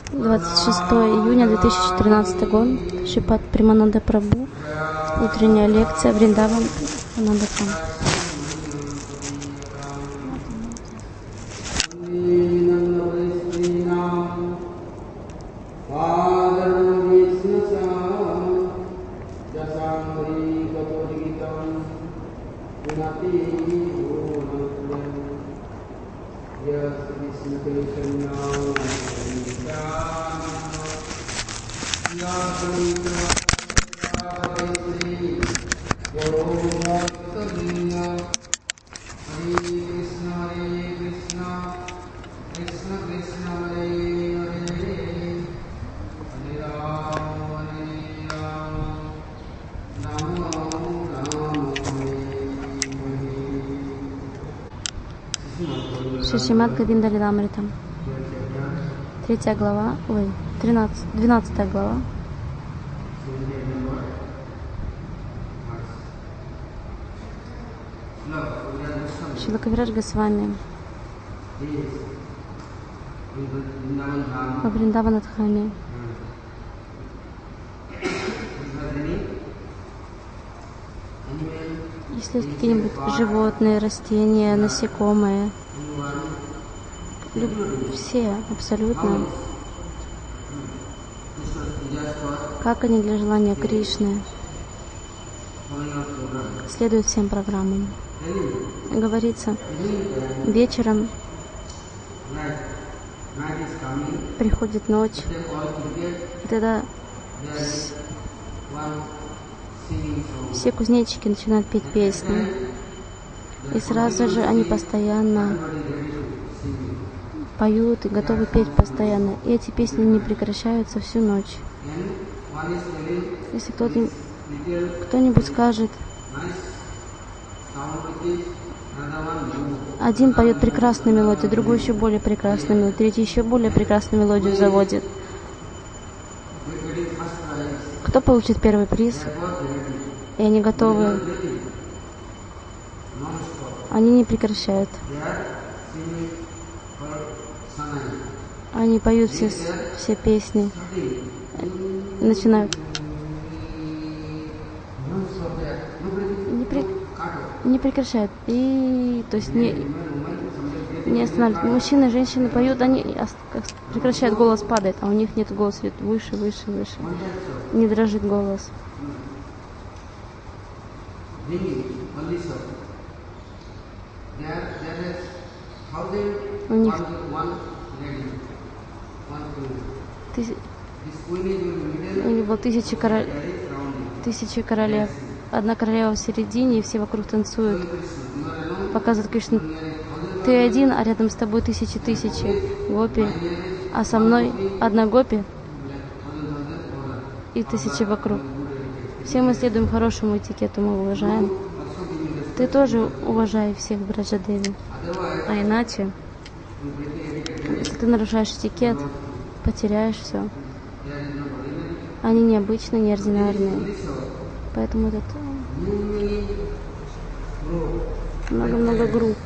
26 июня 2014 год. Шрипад Премананда Прабху. Утренняя лекция Вриндаван Анандакам. Шримад Говинда Лиламритам. 3 глава, 12 глава. Шрила Кавирадж Госвами во Вриндаванадхаме. Если есть какие-нибудь животные, растения, насекомые, все абсолютно, как они для желания Кришны, следуют всем программам. Говорится, вечером приходит ночь, и тогда все кузнечики начинают петь песни. И сразу же они постоянно поют и готовы петь постоянно. И эти песни не прекращаются всю ночь. Если кто-нибудь скажет, один поет прекрасную мелодию, другой еще более прекрасную мелодию, третий еще более прекрасную мелодию заводит. Кто получит первый приз? И они готовы. Они не прекращают. Они поют все песни. Начинают. Не прекращают. И то есть не останавливают. Мужчины и женщины поют, они прекращают, голос падает, а у них нет голоса, идет выше, выше, выше. Не дрожит голос. У них было тысячи королев. Одна королева в середине, и все вокруг танцуют. Показывает Кришну: ты один, а рядом с тобой тысячи гопи, а со мной одна гопи и тысячи вокруг. Все мы следуем хорошему этикету, мы уважаем. Ты тоже уважай всех, Браджадеви. А иначе, если ты нарушаешь этикет, потеряешь все. Они необычные, неординарные. Поэтому это много-много групп.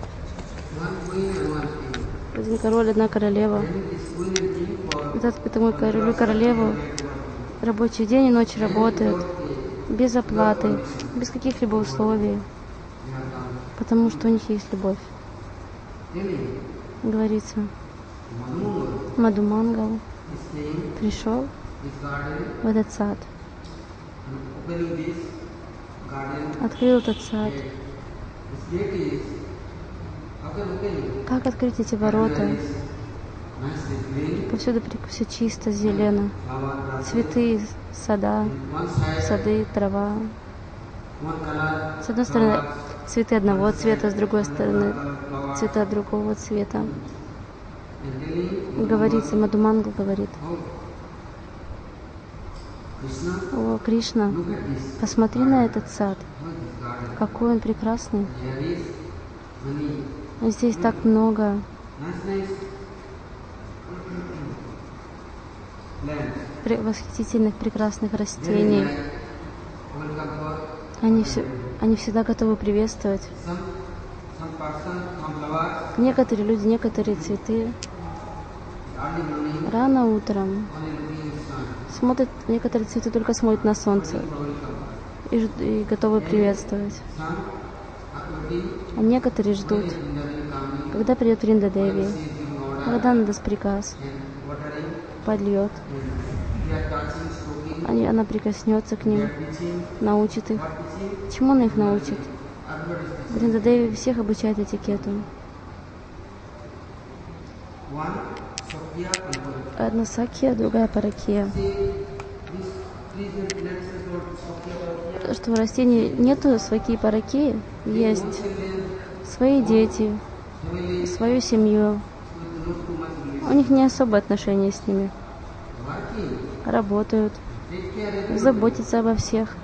Один король, одна королева. Это мой король и королева. Рабочий день и ночь работают. Без оплаты, без каких-либо условий. Потому что у них есть любовь. Говорится, Мадхумангал пришел в этот сад. Открыл этот сад. Как открыть эти ворота? Повсюду все чисто, зелено. Цветы, сады, трава. С одной стороны, цветы одного цвета, с другой стороны, цвета другого цвета. Говорится, Мадхумангал говорит: о, Кришна, посмотри на этот сад, какой он прекрасный. Здесь так много восхитительных, прекрасных растений. Они всегда готовы приветствовать. Некоторые люди, некоторые цветы Рано утром смотрят, некоторые цветы только смотрят на солнце и готовы приветствовать. А некоторые ждут, когда придет Вринда Деви, когда она даст приказ, подольет. Она прикоснется к ним, научит их. Чему она их научит? Вринда Деви всех обучает этикету. Одна сакья, другая паракия. Что в растении нету сваки и паракии, есть свои дети, свою семью. У них не особое отношение с ними. Работают, заботятся обо всех.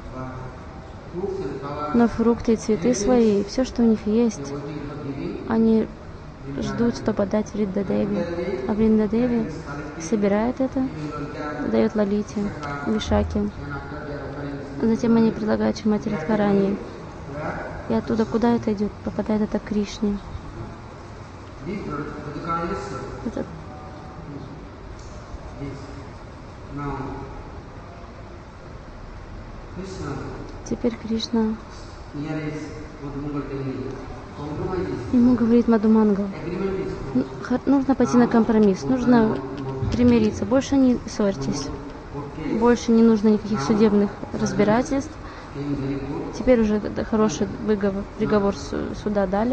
Но фрукты и цветы свои, все, что у них есть, они ждут, чтобы отдать Вринда Деви. А Вринда Деви собирает это, дает Лалите, Вишаке. Затем они предлагают Шримати Радхарани. И оттуда куда это идет? Попадает это к Кришне. Это... Теперь Кришна ему говорит Мадхумангал: нужно пойти на компромисс, нужно примириться, больше не ссорьтесь, больше не нужно никаких судебных разбирательств. Теперь уже хороший приговор суда дали.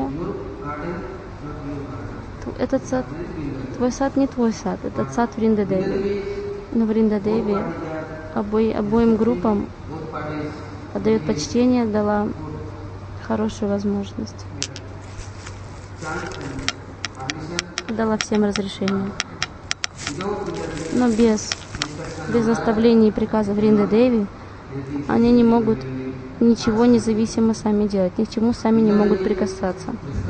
Этот сад, твой сад не твой сад, этот сад Вринда Деви. Но Вринда Деви обоим группам отдает почтение, дала хорошую возможность. Дала всем разрешение. Но без наставлений и приказа Вринда Деви они не могут ничего независимо сами делать, ни к чему сами не могут прикасаться.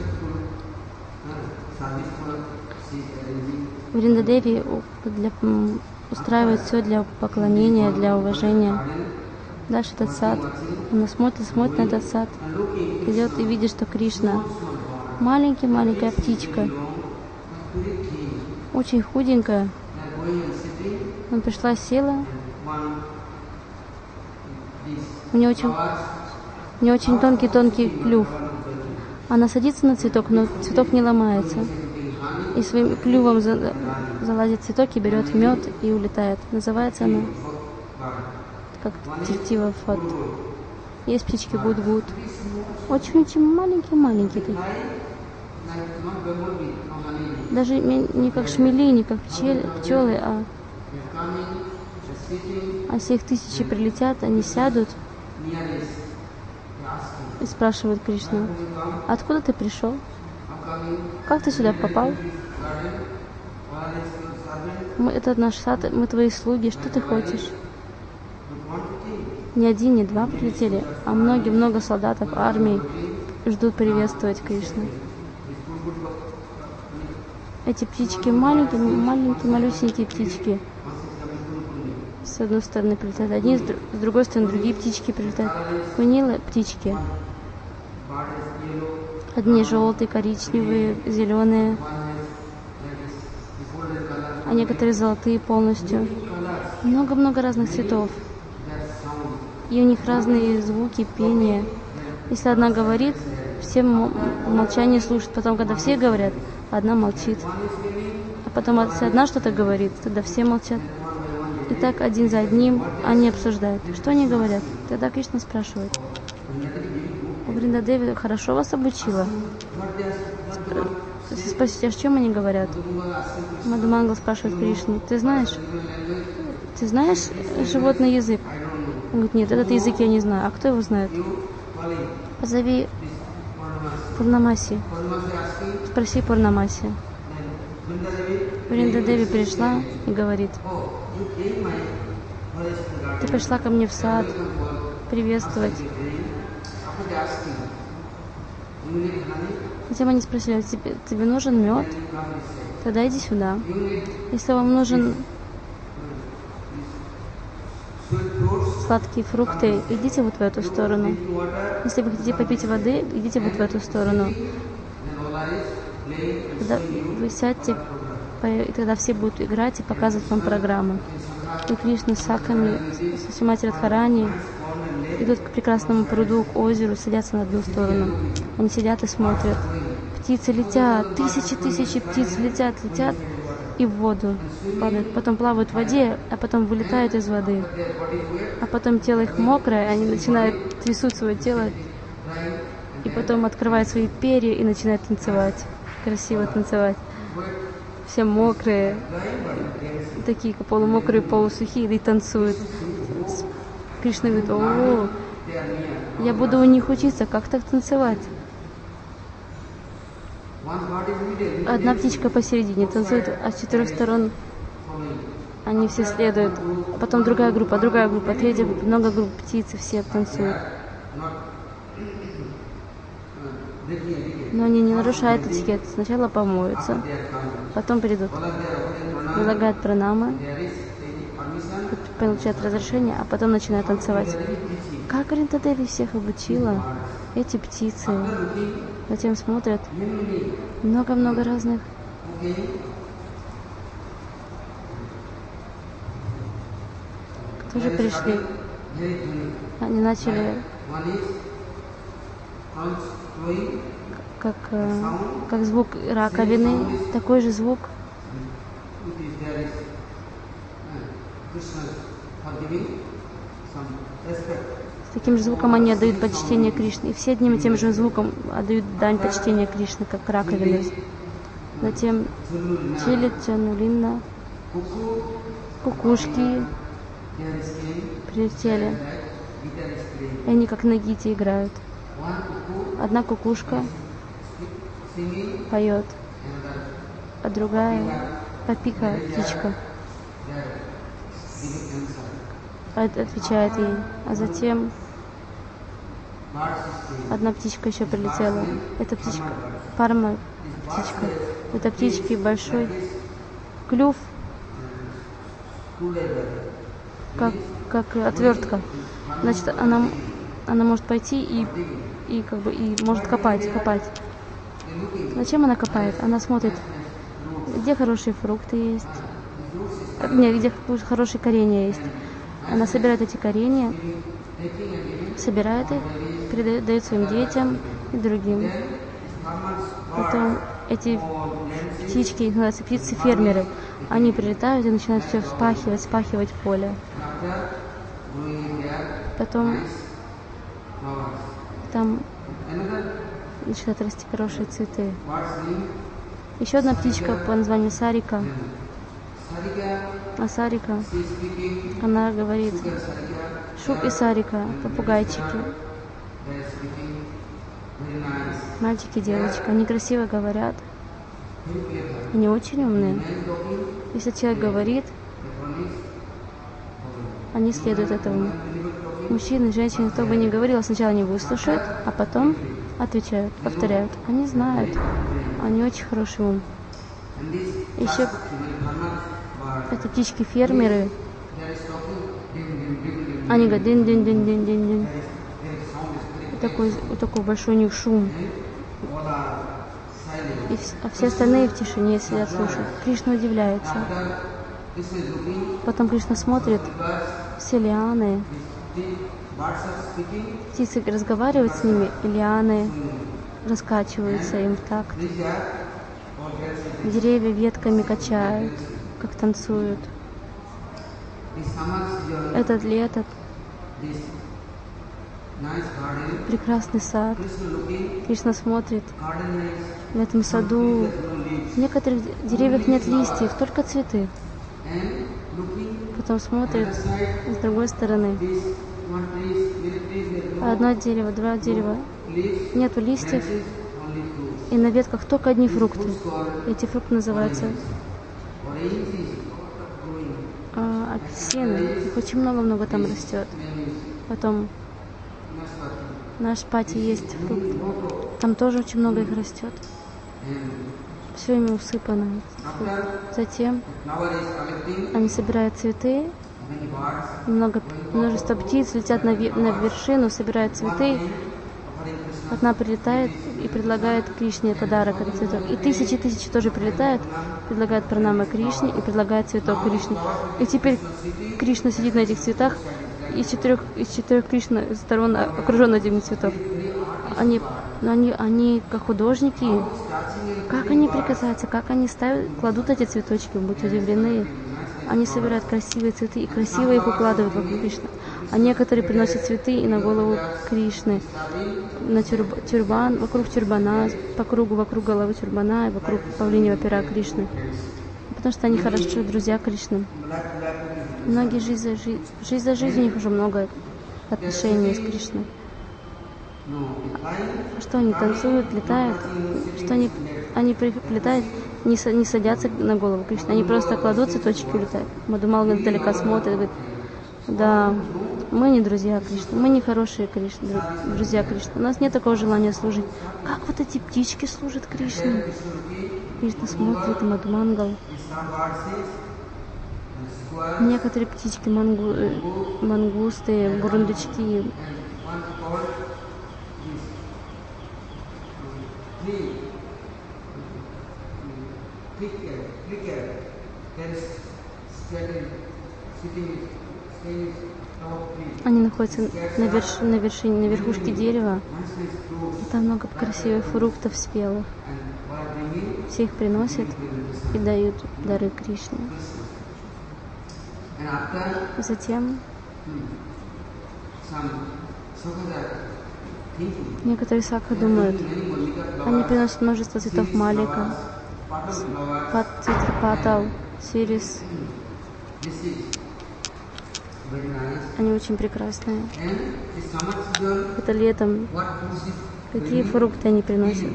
Вринда Деви устраивает все для поклонения, для уважения. Дальше этот сад, она смотрит на этот сад, идет и видит, что Кришна маленькая птичка, очень худенькая. Она пришла, села. У нее очень тонкий клюв. Она садится на цветок, но цветок не ломается. И своим клювом залазит в цветок и берет мед и улетает. Называется она как тектива фат. Есть птички гуд-гуд. Очень маленькие такие. Даже не как шмели, не как пчелы, а если их тысячи прилетят, они сядут и спрашивают Кришну: откуда ты пришел? Как ты сюда попал? Это наш сад, мы твои слуги, что ты хочешь? Не один, не два прилетели, а много солдатов армии ждут приветствовать Кришну. Эти птички маленькие, малюсенькие птички. С одной стороны прилетают одни, с другой стороны другие птички прилетают. Кунилы птички. Одни желтые, коричневые, зеленые, а некоторые золотые полностью. Много разных цветов. И у них разные звуки, пение. Если одна говорит, все молчание слушают. Потом, когда все говорят, одна молчит. А потом, если одна что-то говорит, тогда все молчат. И так один за одним они обсуждают. Что они говорят? Тогда Кришна спрашивает: Вринда Деви хорошо вас обучила? Спросите, а о чем они говорят? Мадхумангал спрашивает Кришну: ты знаешь животный язык? Он говорит: нет, этот язык я не знаю. А кто его знает? Позови Пурнамаси. Спроси Пурнамаси. Вринда Деви пришла и говорит: ты пришла ко мне в сад приветствовать. Затем они спросили: тебе нужен мед? Тогда иди сюда. Если вам нужен сладкие фрукты, идите вот в эту сторону. Если вы хотите попить воды, идите вот в эту сторону. Когда вы сядьте И тогда все будут играть и показывать вам программу. И Кришна с Сакхами, с Шримати Радхарани идут к прекрасному пруду, к озеру, садятся на одну сторону. Они сидят и смотрят. Птицы летят, тысячи птиц летят и в воду падают. Потом плавают в воде, а потом вылетают из воды. А потом тело их мокрое, они начинают трясут свое тело, и потом открывают свои перья и начинают танцевать. Красиво танцевать. Все мокрые, такие полумокрые, полусухие, и танцуют. Кришна говорит: о, я буду у них учиться, как так танцевать. Одна птичка посередине танцует, а с 4 сторон они все следуют. А потом другая группа, третья группа, много групп птиц, и все танцуют. Но они не нарушают этикет. Сначала помоются, потом придут, прилагают пранамы, получают разрешение, а потом начинают танцевать. Как Аринда Деви всех обучила, эти птицы. Затем смотрят много-много разных. Тоже пришли. Они начали как звук раковины, такой же звук. С таким же звуком они отдают почтение Кришне. И все одним и тем же звуком отдают дань почтения Кришне, как раковины. Затем чили, чанулина, кукушки прилетели. И они как на гите играют. Одна кукушка поет, а другая попика, птичка, отвечает ей. А затем одна птичка еще прилетела. Это птичка, парма птичка. Это птички большой клюв, как отвертка. Значит, она может пойти и может копать. Зачем она копает? Она смотрит, где хорошие фрукты есть, где хорошие коренья есть. Она собирает эти коренья, собирает их, передает своим детям и другим. Потом эти птички, их называются птицы-фермеры, они прилетают и начинают все вспахивать поле. Потом там начинают расти хорошие цветы. Еще одна птичка по названию Сарика. А Сарика, она говорит: Шук и Сарика, попугайчики, мальчики и девочки, они красиво говорят, они очень умные. Если человек говорит, они следуют этому. Мужчины, женщины, кто бы ни говорил, сначала не выслушают, а потом отвечают, повторяют. Они знают, они очень хороший ум. Еще эти птички-фермеры, они говорят дин-дин-дин-дин-дин-дин. Такой большой у них шум. А все остальные в тишине сидят, слушают. Кришна удивляется. Потом Кришна смотрит, все лианы. Птицы разговаривают с ними, и лианы раскачиваются им в такт. Деревья ветками качают, как танцуют. Этот ли этот прекрасный сад. Кришна смотрит. В этом саду в некоторых деревьях нет листьев, только цветы. Потом смотрит с другой стороны. Одно дерево, два дерева. Нету листьев. И на ветках только одни фрукты. Эти фрукты называются апельсины. Их очень много-много там растет. Потом наш пати есть фрукт. Там тоже очень много их растет. Все ими усыпано. Затем они собирают цветы. Множество птиц летят на вершину, собирают цветы. Одна прилетает и предлагают Кришне подарок от цветов. И тысячи тоже прилетают, предлагают пранамы Кришне и предлагают цветок Кришне. И теперь Кришна сидит на этих цветах, из четырех Кришна сторон окружен этими цветов. Они как художники, как они прикасаются, как они кладут эти цветочки, вы будете удивлены. Они собирают красивые цветы и красиво их укладывают вокруг Кришны. А некоторые приносят цветы и на голову Кришны, на тюрбан, вокруг тюрбана, вокруг головы тюрбана и вокруг павлиньего пера Кришны. Потому что они хорошие друзья Кришны. Многие жизнь за жизнь, у них уже много отношений с Кришной. Что они танцуют, летают, что они прилетают, не садятся на голову Кришны, они просто кладут цветочки и улетают. Мадхумал издалека смотрит и говорит: да, мы не друзья Кришны, мы не хорошие друзья Кришны. У нас нет такого желания служить. Как вот эти птички служат Кришне? Кришна смотрит, и Мадхумангал. Некоторые птички, мангусты, бурундучки, они находятся на верхушке дерева. Там много красивых фруктов спелых. Все их приносят и дают дары Кришне. Затем некоторые сакха думают, они приносят множество цветов малика, цветы патал, сирис. Они очень прекрасные. Это летом. Какие фрукты они приносят?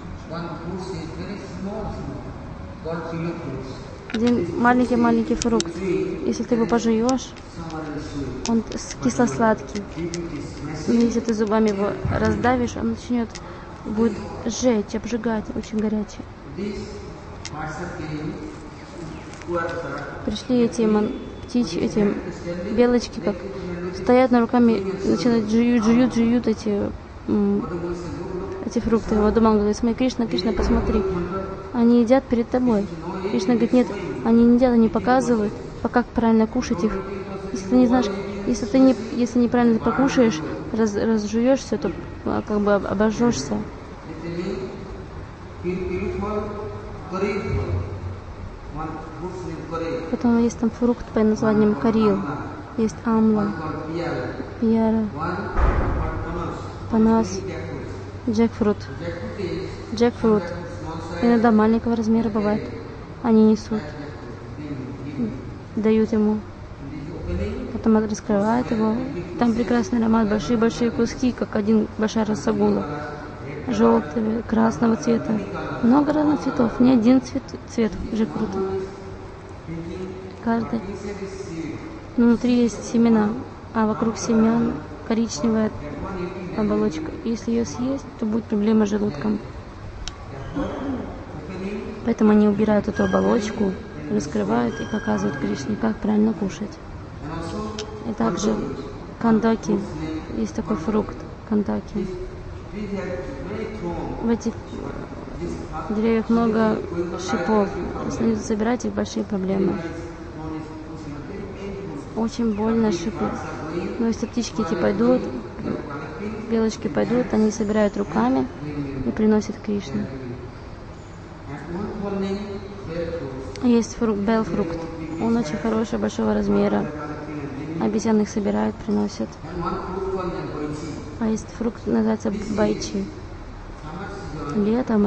Один маленький фрукт. Если ты его пожуешь, он кисло-сладкий. Но если ты зубами его раздавишь, он будет жечь, обжигать, очень горячий. Пришли эти белочки, как стоят на руками, начинают жуют эти фрукты. Мадхумал говорит: смотри, Кришна, посмотри, они едят перед тобой. Кришна говорит: нет, они не едят, они показывают, как правильно кушать их. Если ты не знаешь, если неправильно покушаешь, разжуешься, то как бы обожжешься. Потом есть там фрукт под названием карил, есть амла, пьяра, панас, джекфрут. Иногда маленького размера бывает. Они несут, дают ему. Потом раскрывают его. Там прекрасный аромат, большие куски, как большая расагула. Желтого, красного цвета. Много разных цветов. Не один цвет джекфрута. Каждый. Внутри есть семена, а вокруг семян коричневая оболочка. Если ее съесть, то будет проблема с желудком. Поэтому они убирают эту оболочку, раскрывают и показывают Кришне, как правильно кушать. И также кандаки. Есть такой фрукт, кандаки. В этих деревьях много шипов. Если собирать их, большие проблемы. Очень больно шипы. Но если птички эти пойдут, белочки пойдут, они собирают руками и приносят Кришне. Есть белфрукт. Он очень хороший, большого размера. Обезьяны их собирают, приносят. А есть фрукт, называется байчи. Летом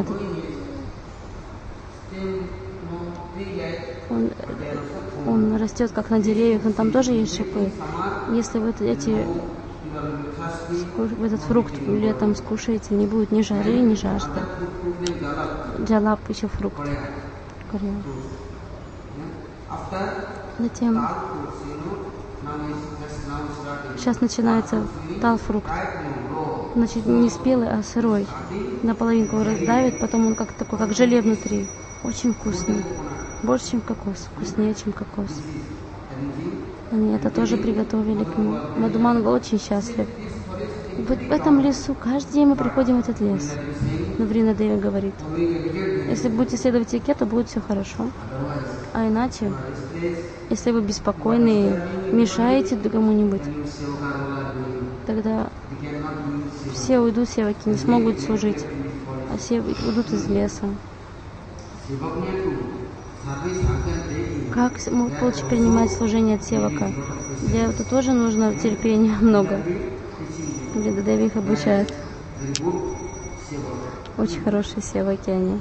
он растет как на деревьях, но там тоже есть шипы. Если вы этот фрукт летом скушаете, не будет ни жары, ни жажды. Джалап еще фрукт. Затем сейчас начинается талфрукт. Значит, не спелый, а сырой. Наполовинку его раздавит, потом он как желе внутри. Очень вкусный. Больше, чем кокос. Вкуснее, чем кокос. Они это тоже приготовили к нему. Мадхумангал очень счастлив. В этом лесу каждый день мы приходим в этот лес. Но Врина Деви говорит, если будете следовать этикету, будет все хорошо. А иначе, если вы беспокойны, мешаете кому-нибудь, тогда все уйдут, севаки не смогут служить, а все уйдут из леса. Как лучше принимать служение от севака? Для этого тоже нужно терпения много. Врида Деви их обучает. Очень хорошие севаки они.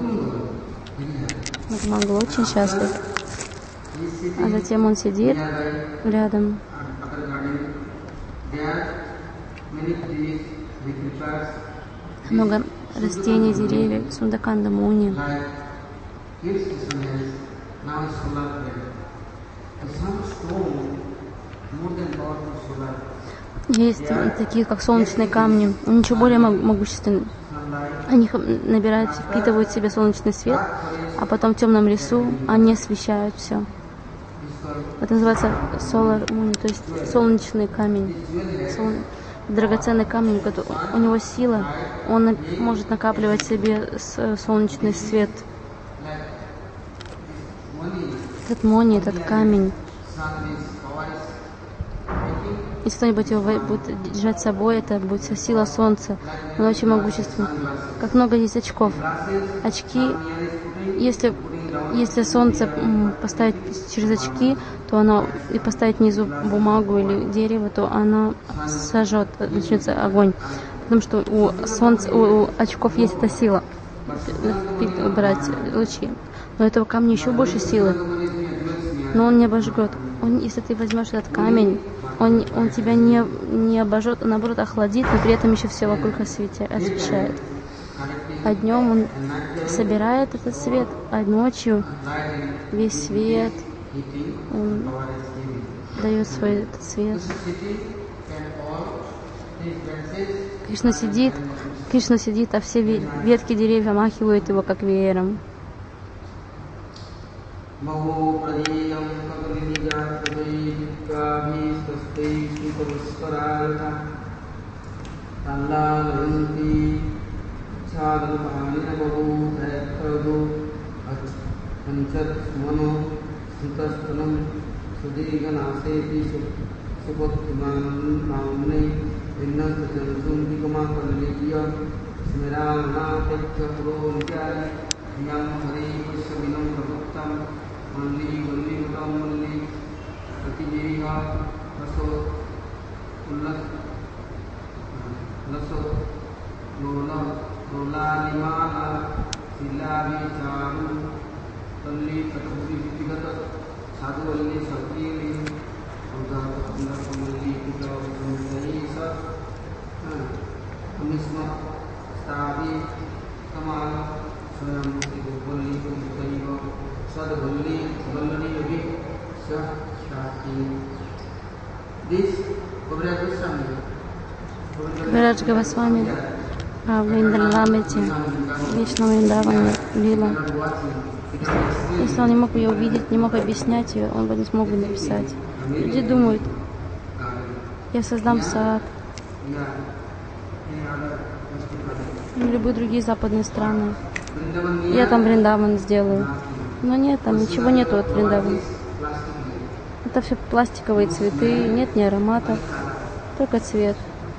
Мангал очень счастлив. А затем он сидит рядом. Много растений, деревьев, Сундаканда Муни. Есть такие, как солнечные камни, ничего более могущественные. Они набирают, впитывают в себя солнечный свет, а потом в темном лесу они освещают все. Это называется solar moon, то есть солнечный камень. Драгоценный камень, у него сила, он может накапливать в себе солнечный свет. Этот мони, этот камень. Если кто-нибудь его будет держать с собой, это будет вся сила солнца. Он очень могущественный. Как много есть очков. Очки, если солнце поставить через очки, то оно и поставить внизу бумагу или дерево, то оно сожжет, начнется огонь. Потому что у очков есть эта сила брать лучи. Но у этого камня еще больше силы. Но он не обожгет. Если ты возьмешь этот камень, он тебя не обожжет, а наоборот охладит, но при этом еще все вокруг освещает. А днем он собирает этот свет, а ночью весь свет он дает свой этот свет. Кришна сидит, а все ветки деревьев омахивают его как веером. Вираджа Госвами в Вриндаване, Вечном Вриндаване, Лила. Если он не мог ее увидеть, не мог объяснять ее, он бы не смог бы написать. Люди думают, я создам сад, или любые другие западные страны. Я там Вриндаван сделаю. Но нет, там ничего нету от Вриндавана. Это все пластиковые цветы, нет ни аромата, только цвет.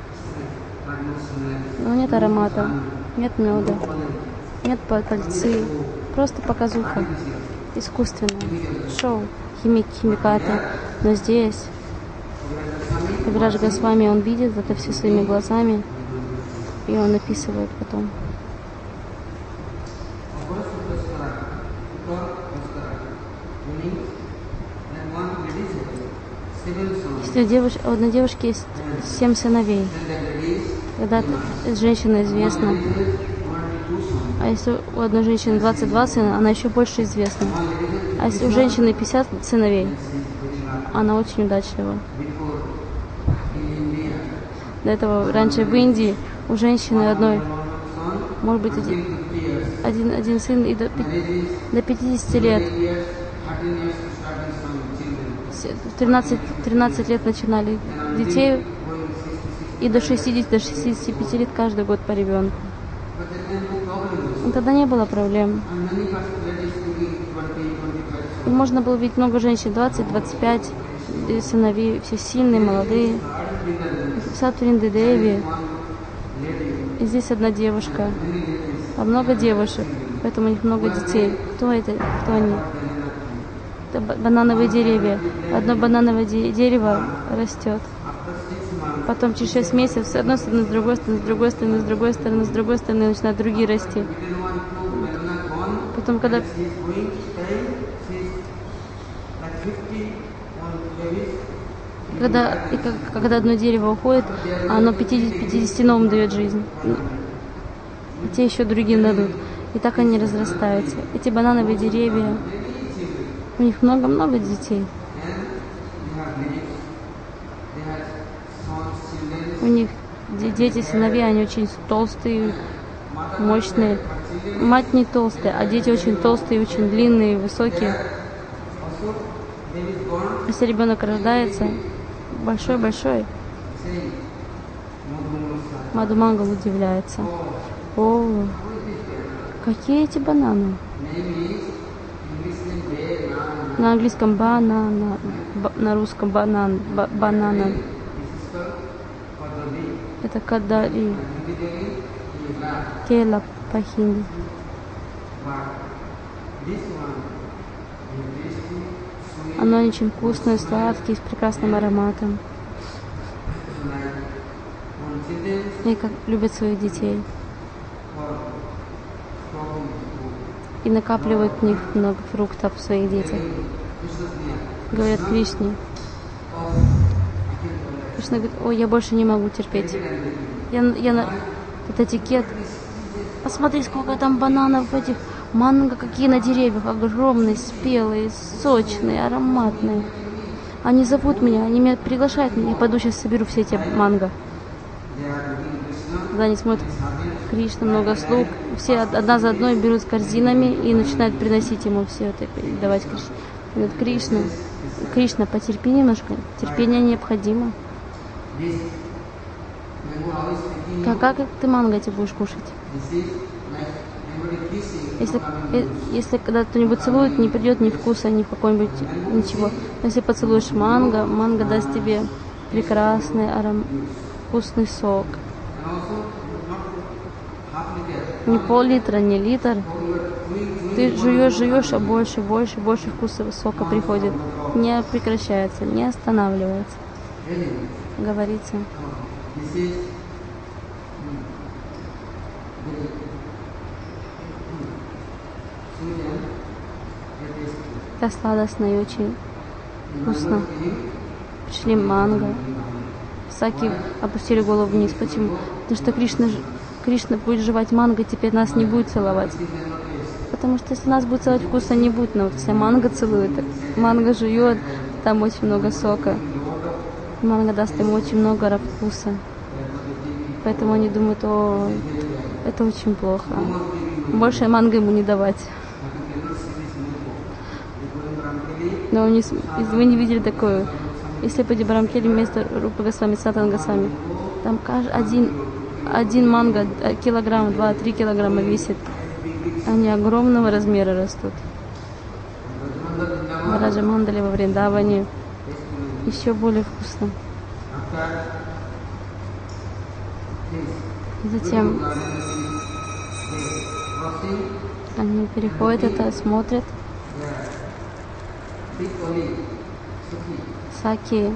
Но нет аромата, нет меда, нет пальцы, просто показуха, искусственное, шоу, химикаты. Но здесь Вираджа Госвами, он видит это все своими глазами, и он описывает потом. Если у одной девушки есть 7 сыновей, когда женщина известна, а если у одной женщины 22 сына, она еще больше известна. А если у женщины 50 сыновей, она очень удачлива. До этого раньше в Индии у женщины одной, может быть, один сын и до 50 лет. 13 лет начинали детей, и до 65 лет каждый год по ребенку. Тогда не было проблем. И можно было видеть много женщин, 20-25 сыновей, все сильные, молодые. Сад Вринды Деви. И здесь одна девушка, а много девушек, поэтому у них много детей. Кто это? Кто они? Это банановые деревья. Одно банановое дерево растет. Потом через 6 месяцев с одной стороны, с другой стороны, с другой стороны, с другой стороны, с другой стороны начинают другие расти. Потом, когда одно дерево уходит, оно 50 новым дает жизнь. И те еще другим дадут. И так они разрастаются. Эти банановые деревья, у них много-много детей. У них дети, сыновья, они очень толстые, мощные. Мать не толстая, а дети очень толстые, очень длинные, высокие. Если ребенок рождается, большой-большой, Мадху Мангал удивляется. О, какие эти бананы? На английском банана, на русском банана. Это кадали. Кела по-хинди. Оно очень вкусное, сладкое, с прекрасным ароматом. И как любят своих детей. И накапливают в них много фруктов в своих детях. Говорят Кришне. Кришна говорит: ой, я больше не могу терпеть. Это этикет. Посмотри, сколько там бананов этих. Манго какие на деревьях, огромные, спелые, сочные, ароматные. Они зовут меня, они меня приглашают, я пойду сейчас соберу все эти манго. Когда они смотрят, Кришна, много слуг, все одна за одной берут с корзинами и начинают приносить ему все это, давать Кришне. Говорит: Кришна, потерпи немножко, терпение необходимо. Как ты манго эти будешь кушать? Если когда кто-нибудь целует, не придет ни вкуса, ни в какой-нибудь ничего. Если поцелуешь манго даст тебе прекрасный вкусный сок. Не пол-литра, не литр. Ты жуешь, а больше вкуса сока приходит. Не прекращается, не останавливается. Говорится. Это сладостно и очень вкусно. Пришли манго. Саки опустили голову вниз. Почему? Потому что Кришна будет жевать манго, теперь нас не будет целовать. Потому что если нас будет целовать, вкуса не будет. Но вот все манго целуют, манго жует, там очень много сока. Манго даст ему очень много вкуса. Поэтому они думают: о, это очень плохо. Больше манго ему не давать. Но вы не видели такое. Если по Брамкели вместо Рупы Госвами, Сатан Госвами, там один манго килограмм, 2-3 килограмма весит. Они огромного размера растут. В Раджамандале, во Вриндаване еще более вкусно. Затем они переходят это, смотрят. Саки,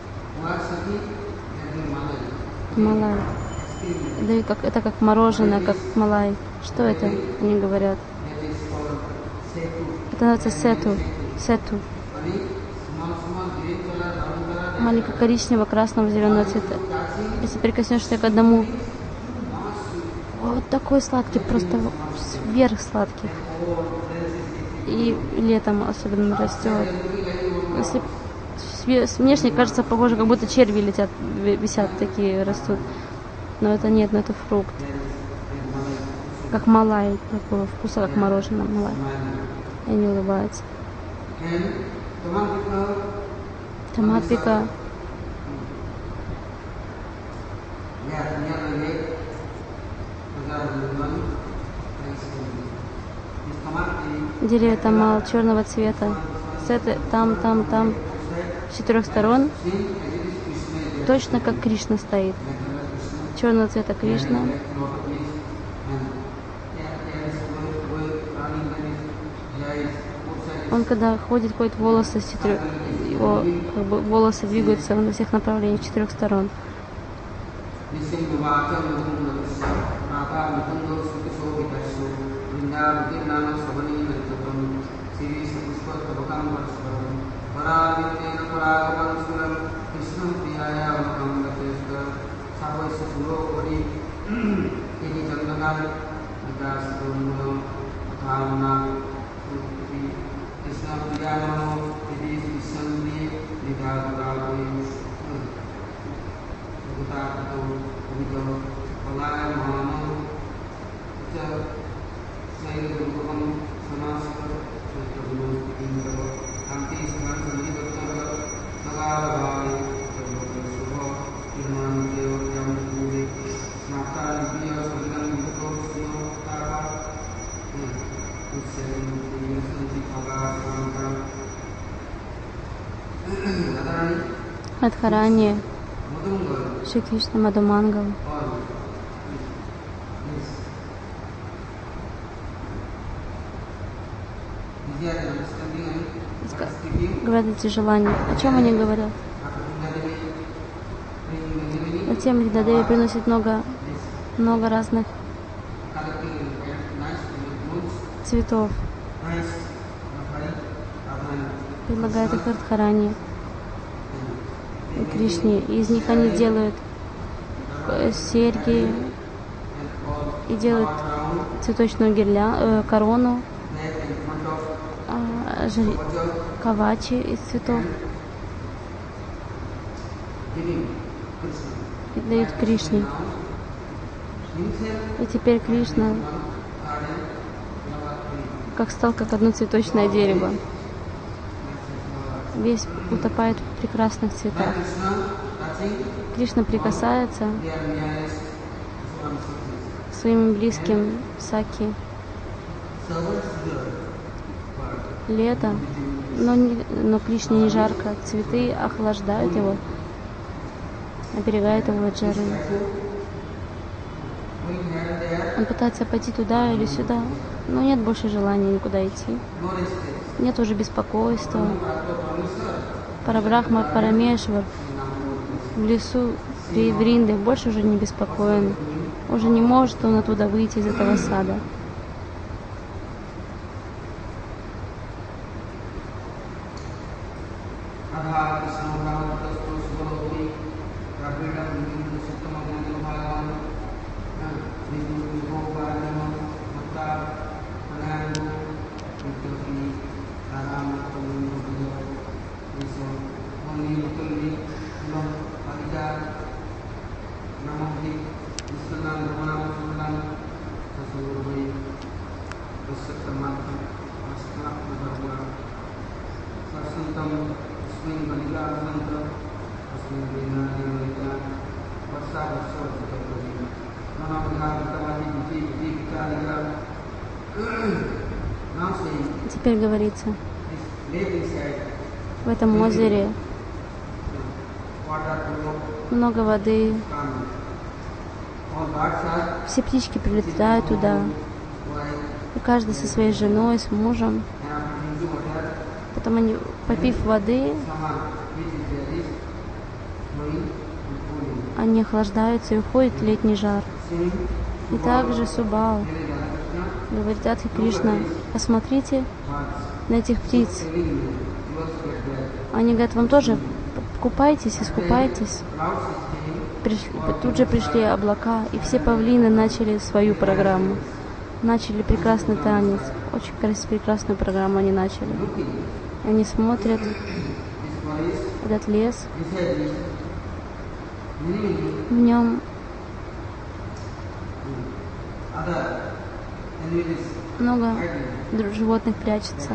малай. Это как мороженое, как малай. Что это? Они говорят. Это называется сету. Маленько коричневого, красного, зеленого цвета. Если прикоснешься к одному, вот такой сладкий, просто сверхсладкий. И летом особенно растет. Если внешне кажется похоже, как будто черви летят, висят такие, растут. Но это нет, но это фрукт. Как малай, такого вкуса, как мороженое малай. И они улыбаются. Тамапика. деревья там мало черного цвета. С этой, там, с 4 сторон, точно как Кришна стоит. Черного цвета Кришна. Он когда ходит, волосы с 4, его как бы волосы двигаются во всех направлениях, с 4 сторон. Радхарани, Шри Кришна, Мадхумангал. Говорят эти желания. О чем они говорят? Затем Ридадеви приносит много разных цветов. Предлагает их Радхарани и Кришне. Из них они делают серьги и делают цветочную корону, кавачи из цветов. И дают Кришне. И теперь Кришна стал как одно цветочное дерево. Весь утопает в прекрасных цветах. Кришна прикасается к своим близким саки. Лето, но Кришне не жарко. Цветы охлаждают его, оберегают его от жары. Он пытается пойти туда или сюда, но нет больше желания никуда идти. Нет уже беспокойства. Парабрахма, Парамешвар в лесу Вринды больше уже не беспокоен. Уже не может он оттуда выйти из этого сада. Теперь говорится, в этом озере много воды, все птички прилетают туда, и каждый со своей женой, с мужем. Потом они, попив воды, они охлаждаются и уходит летний жар. И также Субал говорит Радхи Кришна: посмотрите на этих птиц. Они говорят: вам тоже купайтесь, искупайтесь. Тут же пришли облака, и все павлины начали свою программу. Начали прекрасный танец. Очень прекрасную программу они начали. Они смотрят этот лес. В нем много животных прячется.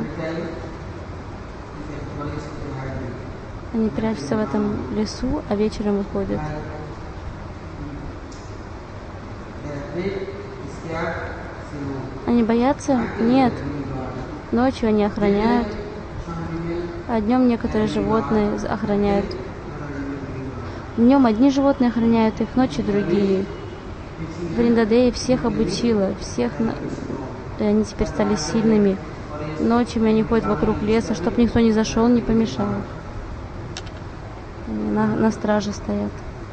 Они прячутся в этом лесу, а вечером выходят. Они боятся? Нет. Ночью они охраняют, а днем некоторые животные охраняют. Днем одни животные охраняют их, ночью другие. Вриндадеви всех обучила, и они теперь стали сильными. Ночью они ходят вокруг леса, чтобы никто не зашел, не помешал. Они на страже стоят.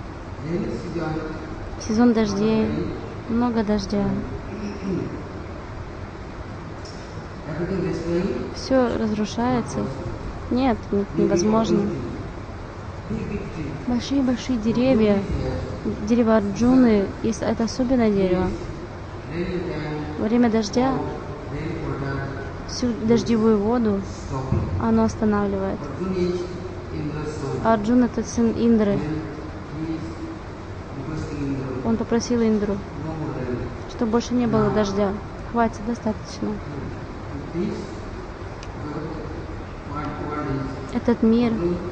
Сезон дождей, много дождя. Все разрушается. Нет, невозможно. Большие-большие деревья, дерево Арджуны, это особенное дерево. Во время дождя всю дождевую воду оно останавливает. Арджун — это сын Индры. Он попросил Индру, чтобы больше не было дождя. Хватит, достаточно. Этот мир,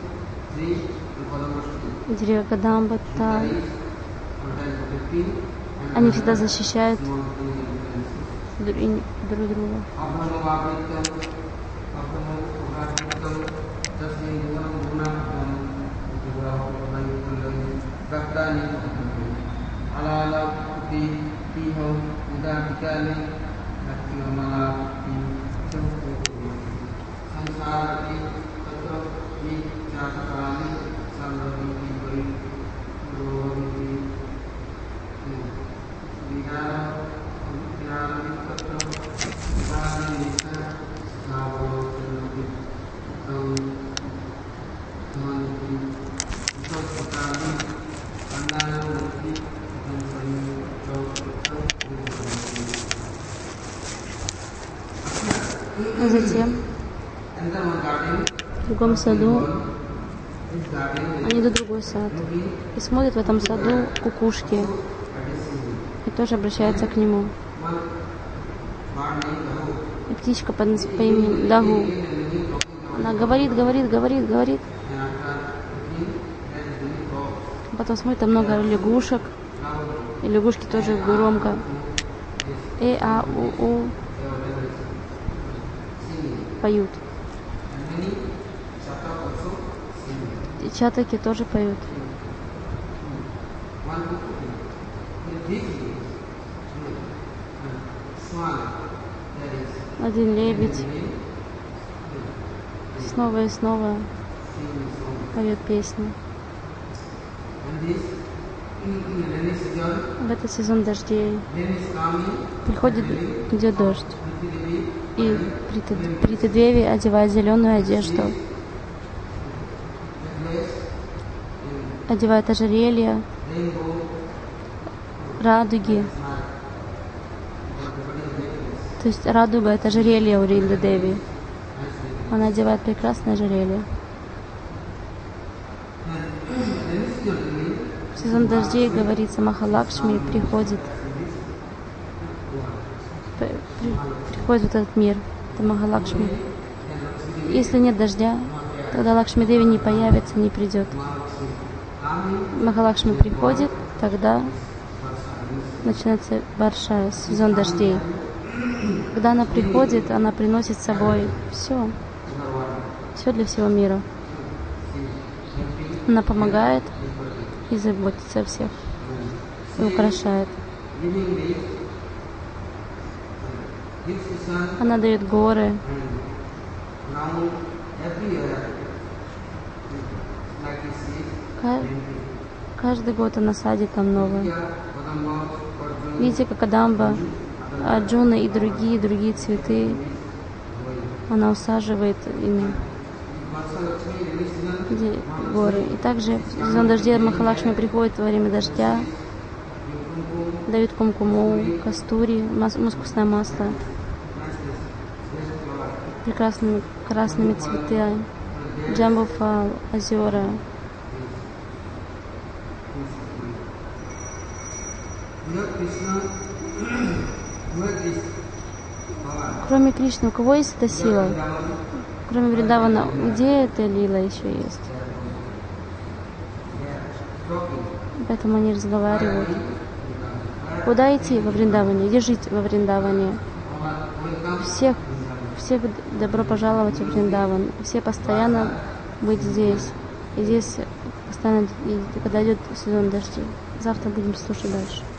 дерево Кадамба, они всегда защищают друг друга. А затем в другом саду они идут в другой сад и смотрят в этом саду кукушки и тоже обращаются к нему. И птичка по имени Дагу, она говорит. Потом смотрит, там много лягушек, и лягушки тоже громко у поют. И чатаки тоже поют. Один лебедь снова и снова поет песню. В этот сезон дождей идет дождь, и Притадеви одевает зеленую одежду, одевает ожерелье, радуги. То есть радуга — это ожерелье у Вриндадеви. Она одевает прекрасное ожерелье. В сезон дождей, говорится, Махалакшми приходит в этот мир. Это Махалакшми. Если нет дождя, тогда Лакшми Деви не появится, не придет. Махалакшми приходит, тогда начинается Варша, сезон дождей. Когда она приходит, она приносит с собой все для всего мира. Она помогает и заботится о всех, и украшает. Она дает горы. Каждый год она садит там новое. Видите, как Кадамба, Арджуна и другие цветы она усаживает ими горы. И также в сезон дождя Махалакшми приходит во время дождя, дают кумкуму, кастури, мускусное масло, прекрасными красными цветами, джамбуфал, озера. Кроме Кришны, у кого есть эта сила? Кроме Вриндавана, где эта лила еще есть? Поэтому они разговаривают. Куда идти во Вриндаване? Где жить во Вриндаване? Всех все добро пожаловать в Вриндаван. Все постоянно быть здесь. И здесь постоянно, и когда идет сезон дождей. Завтра будем слушать дальше.